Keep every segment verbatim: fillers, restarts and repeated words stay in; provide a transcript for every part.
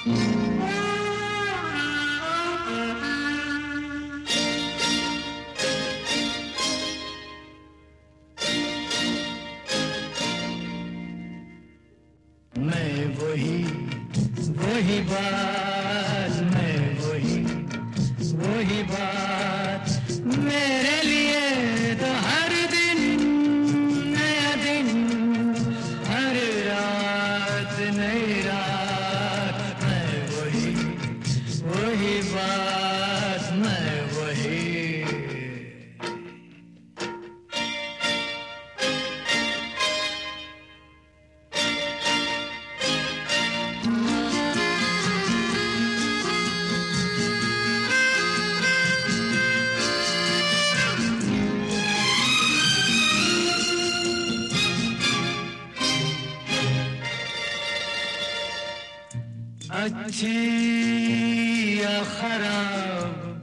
मैं वही वही बात, मैं वही वही बात, मेरे लिए तो हर दिन नया दिन, हर रात नई रात। मैं वही वही बात, मैं वही। अच्छी या खराब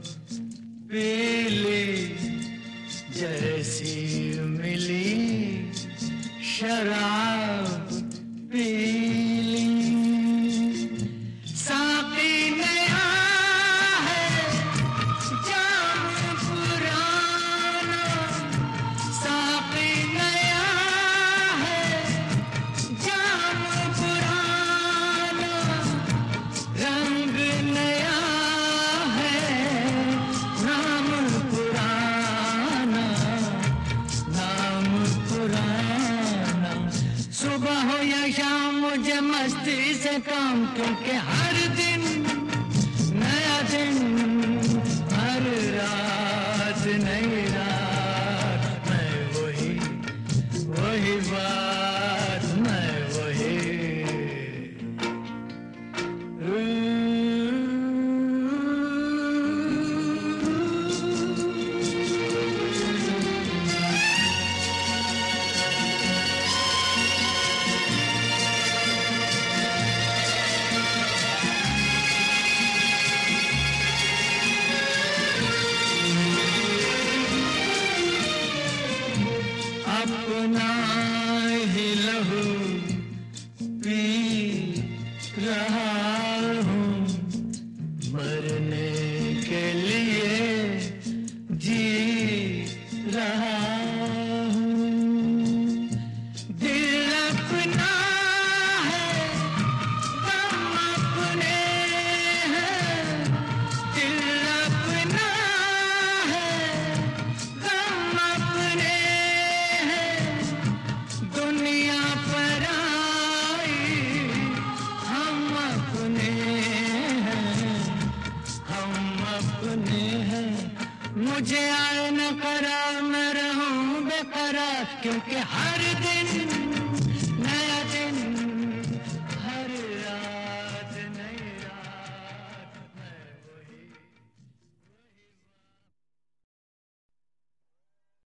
पीली जैसी मिली शराब पीली, साकी नया है जाम पुराना, साकी नया है जाम पुराना, रंग नया है नाम पुराना, नाम पुराना। सुबह हो या शाम मुझे मस्ती से काम, क्योंकि हर दिन नया दिन, हर रात नई रात। मैं वही वही बात, मैं वही। अपना ही लहू पी रहा हूँ, मरने के लिए जी रहा हूँ। दिल अपना है गम अपने हैं, दिल अपना है गम अपने हैं, दुनिया पर आई हम अपने हैं, हम अपने हैं। मुझे आए न करार, मैं रहूं बेकरार, क्योंकि हर दिन